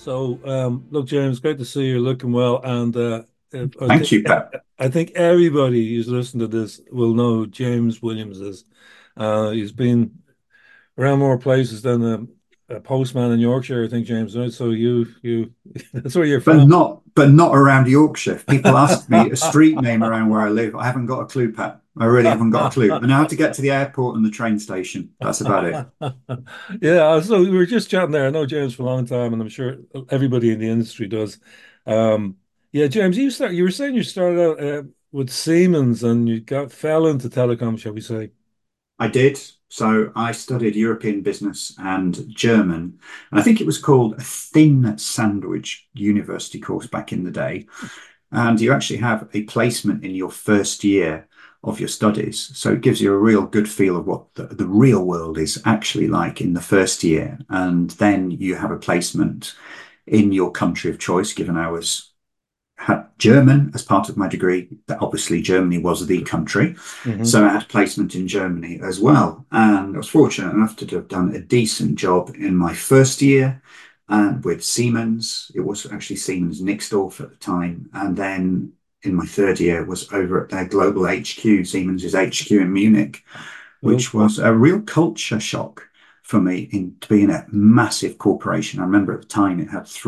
So, look, James, great to see you looking well. And I Thank think you, Pat. I think everybody who's listening to this will know who James Williams is. He's been around more places than a postman in Yorkshire, I think, James. Right? So you, that's where you're But from. not around Yorkshire. If people ask me a street name around where I live, I haven't got a clue, Pat. I really haven't got a clue. I know how to get to the airport and the train station. That's about it. Yeah, so we were just chatting there. I know James for a long time, and I'm sure everybody in the industry does. Um, yeah, James, you were saying you started out with Siemens and you got fell into telecom, shall we say? I did. So I studied European business and German. And I think it was called a thin sandwich university course back in the day. And you actually have a placement in your first year of your studies. So it gives you a real good feel of what the real world is actually like in the first year. And then you have a placement in your country of choice, given I had German as part of my degree. That obviously Germany was the country. Hmm. So I had placement in Germany as well. And I was fortunate enough to have done a decent job in my first year and with Siemens. It was actually Siemens Nixdorf at the time. And then in my third year was over at their global HQ, Siemens's HQ in Munich, Cool, which cool. was a real culture shock for me to be in a massive corporation. I remember at the time it had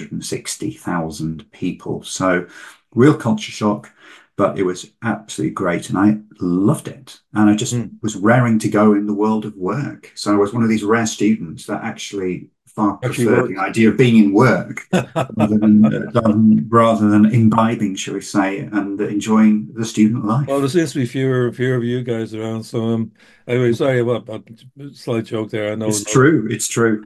360,000 people. So real culture shock, but it was absolutely great. And I loved it. And I just Hmm. was raring to go in the world of work. So I was one of these rare students that actually far Actually preferred the worked. idea of being in work rather than imbibing, shall we say, and enjoying the student Well, there life. seems to be fewer of you guys around. So, anyway, sorry about slight joke there. I know. It's true. It's true.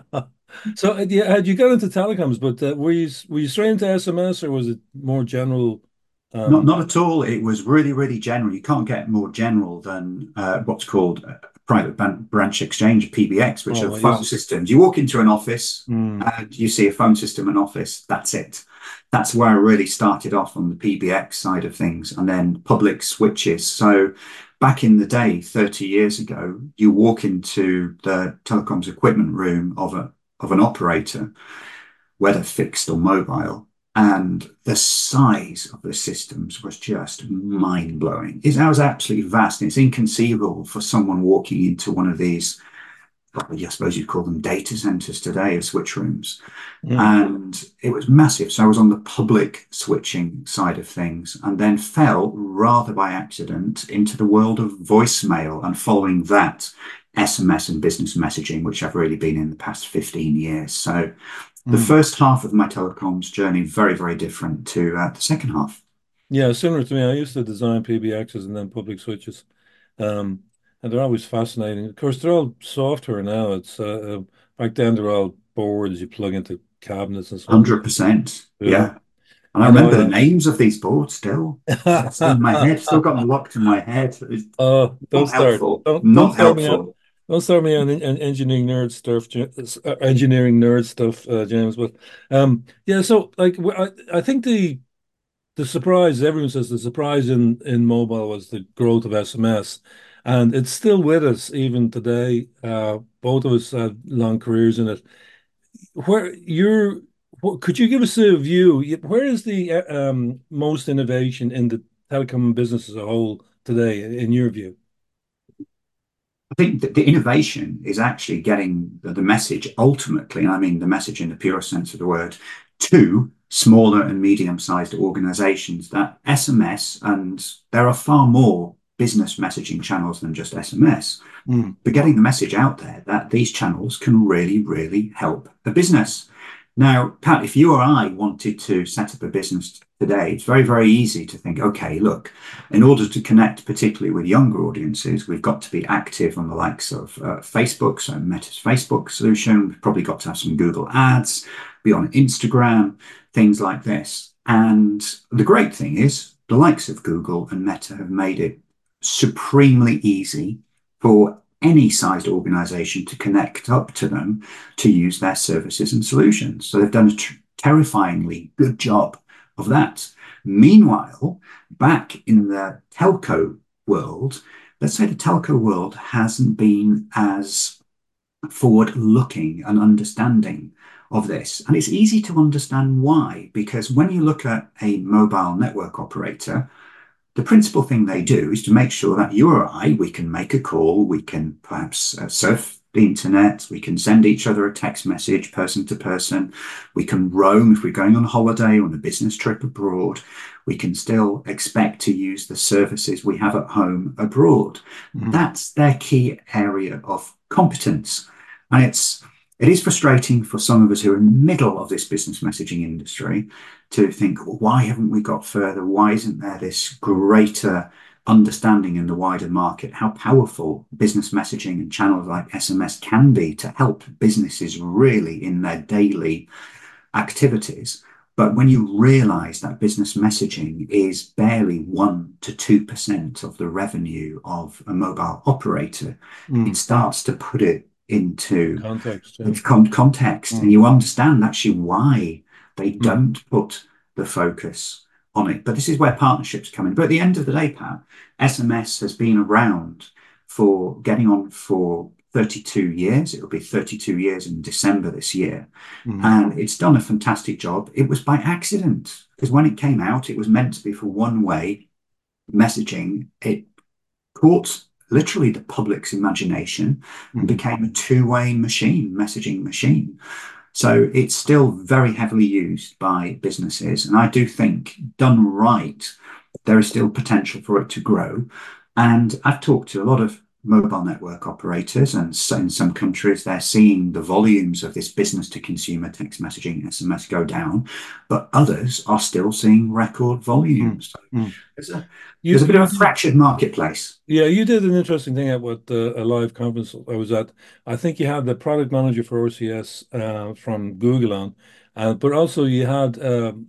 So, yeah, had you got into telecoms, but were you straight into SMS or was it more general? Not Um, not at all. It was really, really general. You can't get more general than what's called private branch exchange, PBX, which oh, are I phone used systems. You walk into an office mm, and you see a phone system in office. That's it. That's where I really started off on the PBX side of things, and then public switches. So back in the day, 30 years ago, you walk into the telecoms equipment room of an operator, whether fixed or mobile. And the size of the systems was just mind blowing. It was absolutely vast. And it's inconceivable for someone walking into one of these, probably, I suppose you'd call them data centers today, of switch rooms. mm. And it was massive. So I was on the public switching side of things and then fell rather by accident into the world of voicemail and following that SMS and business messaging, which I've really been in the past 15 years. So the Mm. first half of my telecoms journey, very, very different to the second half. Yeah, similar to me. I used to design PBXs and then public switches, um, and they're always fascinating. Of course, they're all software now. It's back then they're all boards you plug into cabinets and so on. 100%. Yeah, Yeah. And I I remember the know. names of these boards still. Still in my head, still got them locked in my head. It's Oh, don't not start. helpful. Don't Not start me on. helpful. Don't start me on engineering nerd stuff, engineering nerd stuff, James. But yeah. So like, I think the surprise, everyone says the surprise in mobile was the growth of SMS, and it's still with us even today. Both of us had long careers in it. Where you're, could you give us a view? Where is the most innovation in the telecom business as a whole today, in your view? I think that the innovation is actually getting the message ultimately, and I mean the message in the purest sense of the word, to smaller and medium-sized organizations that SMS, and there are far more business messaging channels than just SMS, Mm. but getting the message out there that these channels can really, really help a business. Now, Pat, if you or I wanted to set up a business today, it's very, very easy to think, okay, look, in order to connect particularly with younger audiences, we've got to be active on the likes of Facebook, so Meta's Facebook solution. We've probably got to have some Google ads, be on Instagram, things like this. And the great thing is, the likes of Google and Meta have made it supremely easy for any sized organization to connect up to them to use their services and solutions. So they've done a terrifyingly good job of that. Meanwhile, back in the telco world, let's say the telco world hasn't been as forward looking and understanding of this. And it's easy to understand why, because when you look at a mobile network operator, the principal thing they do is to make sure that you or I, we can make a call, we can perhaps surf the internet, we can send each other a text message person to person, we can roam if we're going on holiday or on a business trip abroad, we can still expect to use the services we have at home abroad. Mm. That's their key area of competence. And it is frustrating for some of us who are in the middle of this business messaging industry to think, well, why haven't we got further? Why isn't there this greater understanding in the wider market how powerful business messaging and channels like SMS can be to help businesses really in their daily activities? But when you realize that business messaging is barely 1 to 2% of the revenue of a mobile operator, it Mm. starts to put it into Context, yeah. context, and Mm. you understand actually why they Mm. don't put the focus on it. But this is where partnerships come in. But at the end of the day, Pat, SMS has been around for getting on for 32 years. It will be 32 years in December this year. Mm. And it's done a fantastic job. It was by accident because when it came out, it was meant to be for one way messaging. It caught literally the public's imagination and Mm. became a two-way machine, messaging machine. So it's still very heavily used by businesses. And I do think, done right, there is still potential for it to grow. And I've talked to a lot of mobile network operators, and so in some countries, they're seeing the volumes of this business to consumer text messaging, SMS go down, but others are still seeing record Mm. volumes. So Mm. there's a, You there's a bit of you a did fractured marketplace. Yeah, you did an interesting thing at what a live conference I was at. I think you had the product manager for OCS from Google on, but also you had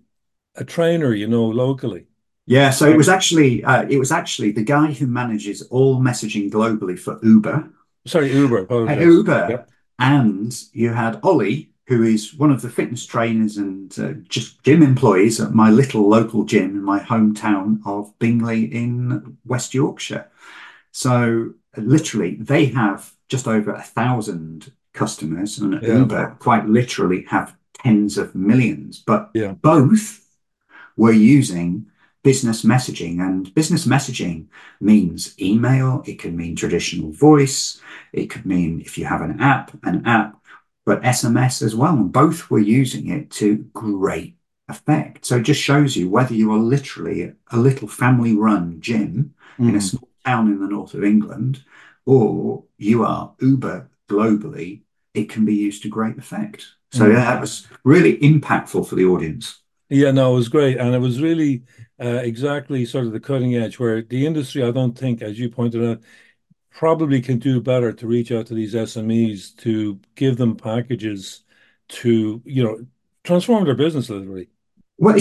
a trainer, locally. Yeah, so Um, it was actually the guy who manages all messaging globally for Uber. Sorry, Uber. At Apologize. Uber, Yep. and you had Ollie, who is one of the fitness trainers and just gym employees at my little local gym in my hometown of Bingley in West Yorkshire. So literally, they have just over 1,000 customers, and Yeah. Uber quite literally have tens of millions. But Yeah. both were using business messaging, and business messaging means email, it can mean traditional voice, it could mean if you have an app, but SMS as well. And both were using it to great effect. So it just shows you whether you are literally a little family run gym in a Mm. small town in the north of England, or you are Uber globally, it can be used to great effect. So Mm. yeah, that was really impactful for the audience. Yeah, no, it was great. And it was really exactly sort of the cutting edge where the industry, I don't think, as you pointed out, probably can do better to reach out to these SMEs to give them packages to, transform their business literally. Well,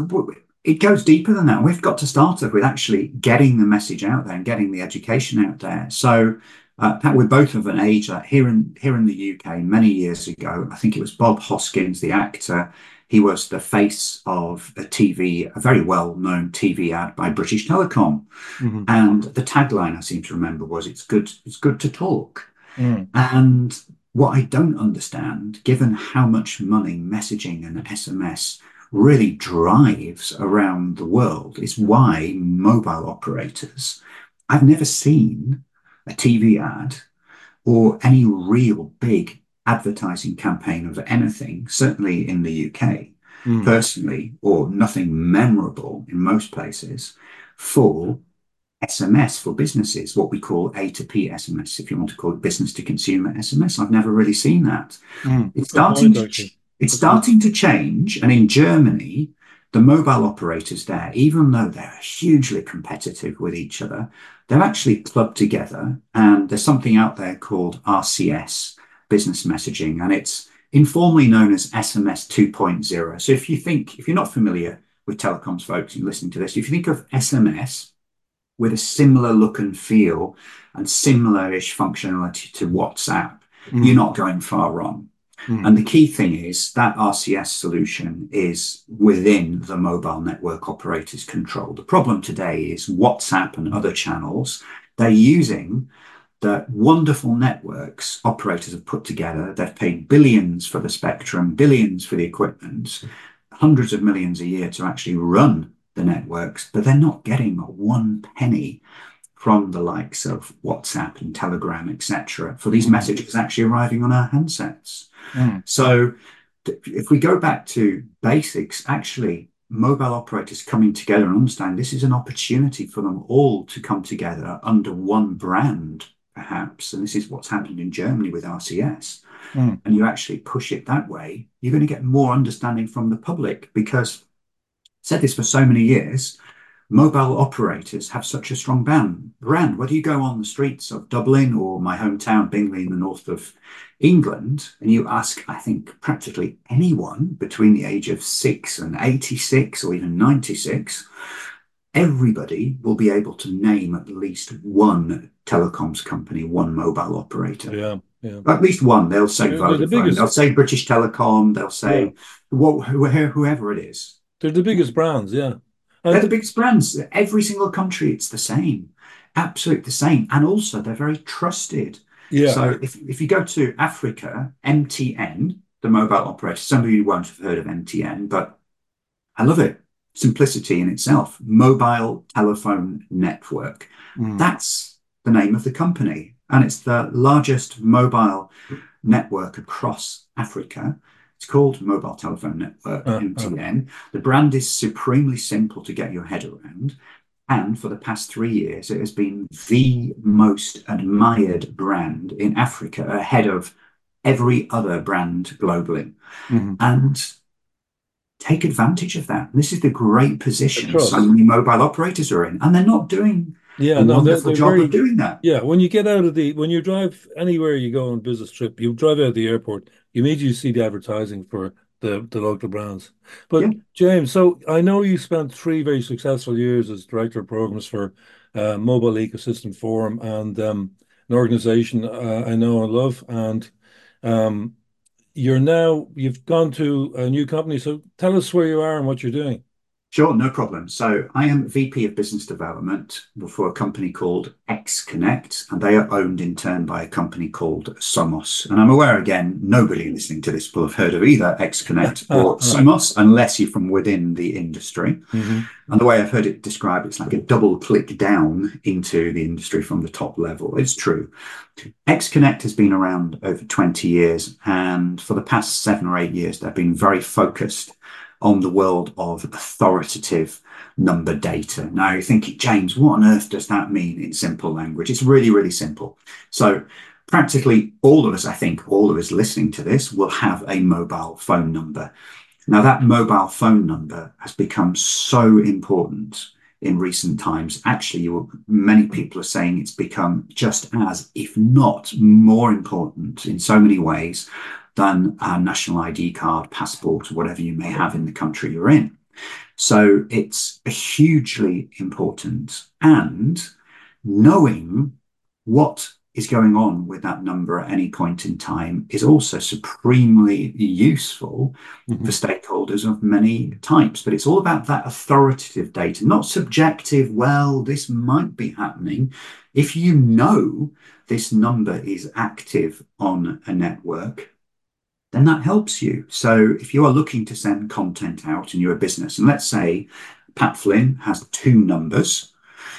it goes deeper than that. We've got to start off with actually getting the message out there and getting the education out there. So, Pat, we're both of an age that here in the UK many years ago, I think it was Bob Hoskins, the actor. He was the face of a very well-known TV ad by British Telecom, Hmm. and the tagline I seem to remember was it's good to talk." Mm. And what I don't understand, given how much money messaging and SMS really drives around the world, is why mobile operators, I've never seen a TV ad or any real big advertising campaign of anything, certainly in the UK, Mm. personally, or nothing memorable in most places, for SMS for businesses, what we call A to P SMS, if you want to call it business to consumer SMS. I've never really seen that. Mm. It's Good starting point, to actually. it's Good point. starting to change, and in Germany, the mobile operators there, even though they're hugely competitive with each other, they're actually clubbed together, and there's something out there called RCS, business messaging, and it's informally known as SMS 2.0. So if you're not familiar with telecoms folks and listening to this, if you think of SMS with a similar look and feel and similar-ish functionality to WhatsApp, you're Mm. not going far wrong. Mm. And the key thing is that RCS solution is within the mobile network operator's control. The problem today is WhatsApp and other channels, they're using that wonderful networks operators have put together. They've paid billions for the spectrum, billions for the equipment, hundreds of millions a year to actually run the networks, but they're not getting one penny from the likes of WhatsApp and Telegram, etc., for these Mm. messages actually arriving on our handsets. Mm. So if we go back to basics, actually, mobile operators coming together and understand this is an opportunity for them all to come together under one brand, perhaps. And this is what's happened in Germany with RCS. Mm. And you actually push it that way, you're going to get more understanding from the public because I've said this for so many years. Mobile operators have such a strong brand. Whether you go on the streets of Dublin or my hometown, Bingley, in the north of England, and you ask, I think, practically anyone between the age of 6 and 86 or even 96, everybody will be able to name at least one telecoms company, one mobile operator. Yeah, yeah. At least one. They'll say They're the Vodafone, they'll biggest. say British Telecom, they'll Yeah, say whoever it is. they're the biggest brands. Yeah, They're the and biggest brands. Every single country, it's the same, absolutely the same. And also, they're very trusted. yeah, So if you go to Africa, MTN, the mobile operator, some of you won't have heard of MTN, but I love it. Simplicity in itself. Mobile telephone network. mm. That's the name of the company. And it's the largest mobile network across Africa. It's called Mobile Telephone Network, Uh, uh, MTN. The brand is supremely simple to get your head around. And for the past 3 years, it has been the most admired brand in Africa, ahead of every other brand globally. mhm. And take advantage of that. This is the great The position so trust. many mobile operators are in, and they're not doing Yeah, a no, wonderful they're job of very. doing that. Yeah, when you get out of when you drive anywhere you go on a business trip, you drive out of the airport, you immediately see the advertising for the local brands. Yeah, But James, so I know you spent 3 very successful years as director of programs for Mobile Ecosystem Forum and an organization I know and love. And um, you've gone to a new company. So tell us where you are and what you're doing. sure, no problem. So I am VP of Business Development for a company called XConnect, and they are owned in turn by a company called Somos. And I'm aware, again, nobody listening to this will have heard of either XConnect or Somos unless you're from within the industry. Hmm. And the way I've heard it described, it's like a double click down into the industry from the top level. It's true. XConnect has been around over 20 years, and for the past 7 or 8 years, they've been very focused on the world of authoritative number data. Now you're thinking, James, what on earth does that mean in simple language? It's really, really simple. So practically all of us, I think all of us listening to this will have a mobile phone number. Now, that mobile phone number has become so important in recent times. Actually, many people are saying it's become just as, if not more important in so many ways than a national ID card, passport, or whatever you may have in the country you're in. So it's hugely important. And knowing what is going on with that number at any point in time is also supremely useful for Hmm. stakeholders of many types. But it's all about that authoritative data, not subjective, well, this might be happening. If you know this number is active on a network, then that helps you. So if you are looking to send content out and you're a business, and let's say Pat Flynn has two numbers.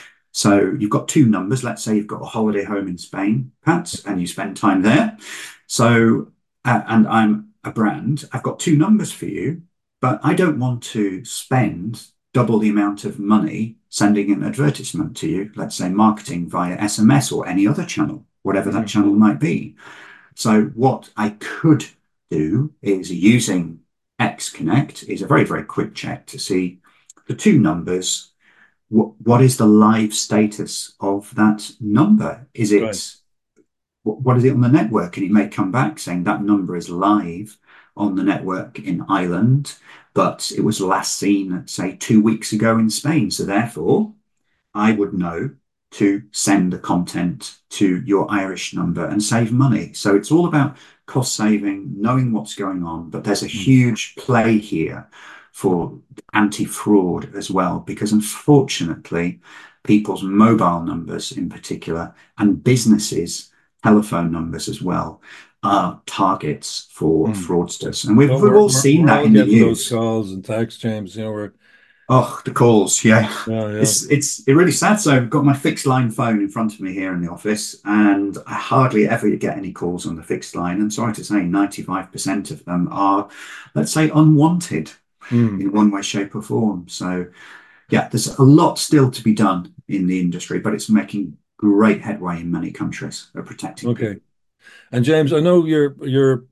So you've got two numbers. Let's say you've got a holiday home in Spain, Pat, and you spend time there. So, and I'm a brand, I've got two numbers for you, but I don't want to spend double the amount of money sending an advertisement to you, let's say marketing via SMS or any other channel, whatever that Hmm. channel might be. So what I could do is using XConnect is a very, very quick check to see the two numbers. What is the live status of that number? Is Right. it what is it on the network? And it may come back saying that number is live on the network in Ireland, but it was last seen, say, 2 weeks ago in Spain. So therefore, I would know to send the content to your Irish number and save money. So it's all about cost saving, knowing what's going on, but there's a Mm. huge play here for anti-fraud as well, because unfortunately, people's mobile numbers in particular and businesses' telephone numbers as well are targets for Hmm. fraudsters. And we've, Well, we've all seen we're that all in the getting those news. calls and texts, James. We're Oh, the calls, yeah. yeah, yeah. It's really sad. So I've got my fixed line phone in front of me here in the office, and I hardly ever get any calls on the fixed line. And sorry to say, 95% of them are, let's say, unwanted Hmm. in one way, shape, or form. So yeah, there's a lot still to be done in the industry, but it's making great headway in many countries of protecting Okay. people. And James, I know you're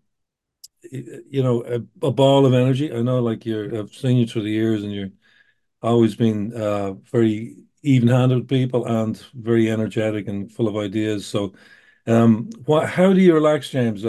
a ball of energy. I know, like I've seen you through the years, and you're always been very even-handed with people and very energetic and full of ideas. So, how do you relax, James?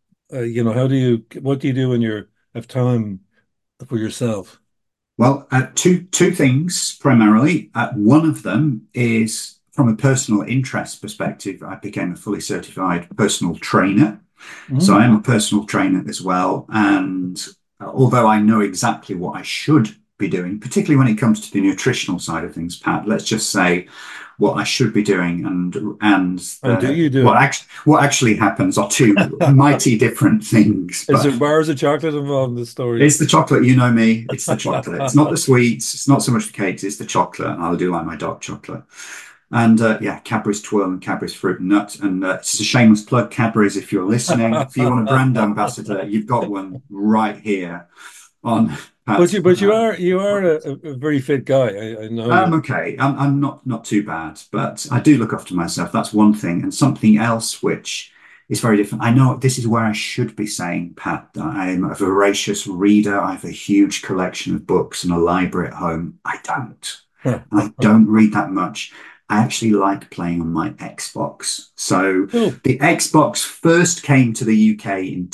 What do you do when you have time for yourself? Well, two things primarily. One of them is from a personal interest perspective. I became a fully certified personal trainer. So I Mm. am a personal trainer as well. And although I know exactly what I should be doing, particularly when it comes to the nutritional side of things, Pat, let's just say what I should be doing and And do you do what actually happens are two it? mighty different things. Is But there bars of chocolate involved in the story? it's the chocolate, you know me. It's the chocolate. It's not the sweets. It's not so much the cakes. It's the chocolate. And I do like my dark chocolate. And yeah, Cadbury's Twirl and Cadbury's Fruit and Nut. And it's a shameless plug, Cadbury's, if you're listening. If you want a brand ambassador, you've got one right here on But Pat's. you are a very fit guy. I know you. I'm okay. I'm not too bad, but I do look after myself. That's one thing. And something else which is very different. I know this is where I should be saying, Pat, that I am a voracious reader. I have a huge collection of books and a library at home. I don't. And I don't read that much. I actually like playing on my Xbox. So Cool. the Xbox first came to the UK in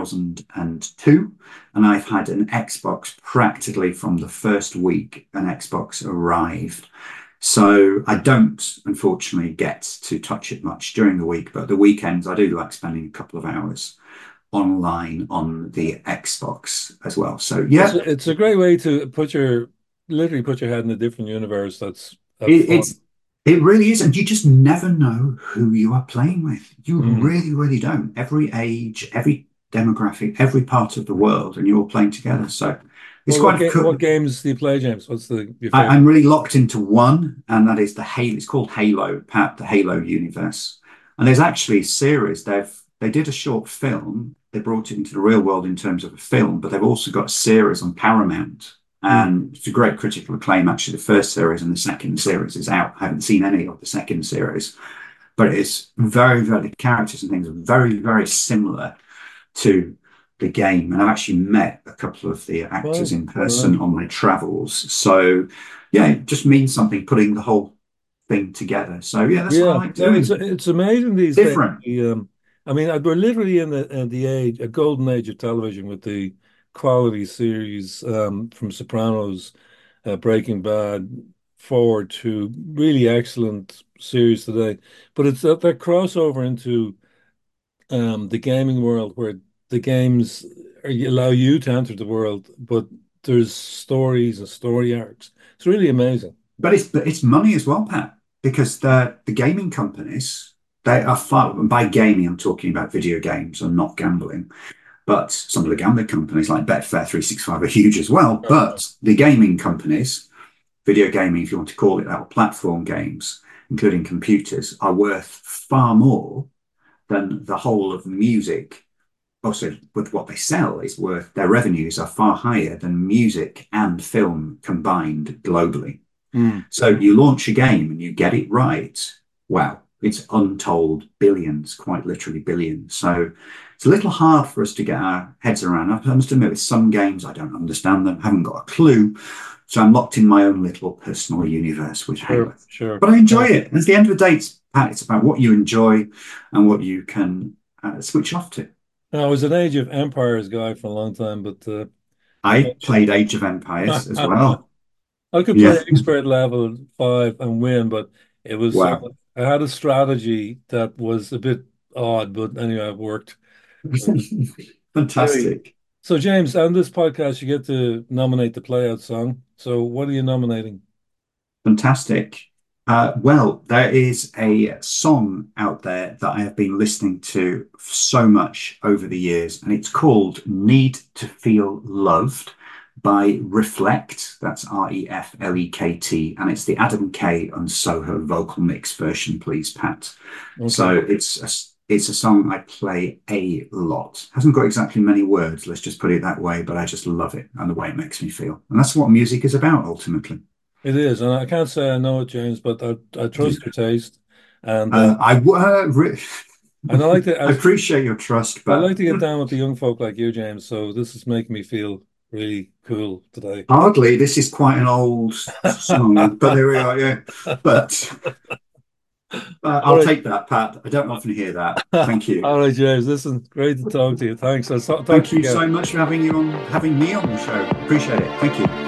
2002, and I've had an Xbox practically from the first week an Xbox arrived. So I don't, unfortunately, get to touch it much during the week, but the weekends I do like spending a couple of hours online on the Xbox as well. So It's yeah, it's a great way to literally put your head in a different universe. That's it, fun. it's it really is, and you just never know who you are playing with. You Mm. really, really don't. Every age, every demographic, every part of the world, and you're all playing together. So it's Well, quite a what games do you play, James? What's the your favorite? I'm really locked into one, and that is the Halo. It's called Halo, Pat, the Halo universe. And there's actually a series. They did a short film. They brought it into the real world in terms of a film, but they've also got a series on Paramount. Mm. And it's a great critical acclaim. Actually, the first series and the second series is out. I haven't seen any of the second series, but it's very, very, the characters and things are very, very similar to the game. And I've actually met a couple of the actors Well, in person well, on my travels. So yeah, it just means something putting the whole thing together. So yeah, that's what I yeah. like No, it's doing. it's amazing these days. Different. I mean, we're literally in the age, a golden age of television with the quality series from Sopranos, Breaking Bad, forward to really excellent series today. But it's that crossover into the gaming world where the games allow you to enter the world, but there's stories and story arcs. It's really amazing. But it's money as well, Pat, because the gaming companies, they are far, and by gaming I'm talking about video games and not gambling. But some of the gambling companies like Betfair 365 are huge as well. But the gaming companies, video gaming, if you want to call it that, or platform games, including computers, are worth far more than the whole of music. Also, with what they sell is worth, their revenues are far higher than music and film combined globally. Mm. So you launch a game and you get it right. Wow, it's untold billions, quite literally billions. So it's a little hard for us to get our heads around. I must admit, with some games, I don't understand them, haven't got a clue. So I'm locked in my own little personal universe with Sure, Halo. sure. But I enjoy Yeah. it. And at the end of the day, Pat, it's about what you enjoy and what you can switch off to. I was an Age of Empires guy for a long time, but I played Age of Empires as I well. could play Yeah. expert level 5 and win, but it was Wow. I had a strategy that was a bit odd, but anyway, it worked. Anyway, Fantastic. So, James, on this podcast, you get to nominate the playout song. So, what are you nominating? Fantastic. Well, there is a song out there that I have been listening to so much over the years, and it's called Need to Feel Loved by Reflect. That's Reflekt. And it's the Adam Kay and Soho vocal mix version, please, Pat. Okay. So it's a song I play a lot. Hasn't got exactly many words, let's just put it that way, but I just love it and the way it makes me feel. And that's what music is about ultimately. It is, and I can't say I know it, James, but I trust your taste, and Uh, I w- and I like to I appreciate your trust, I but like to get down with the young folk like you, James. So this is making me feel really cool today. hardly this is quite an old song. But there we are. Yeah, but All I'll right, take that, Pat. I don't often hear that. Thank you. all right, James. Listen, great to talk to you. Thanks. I'll talk to Thank you you again. so much for having me on the show. Appreciate it. Thank you.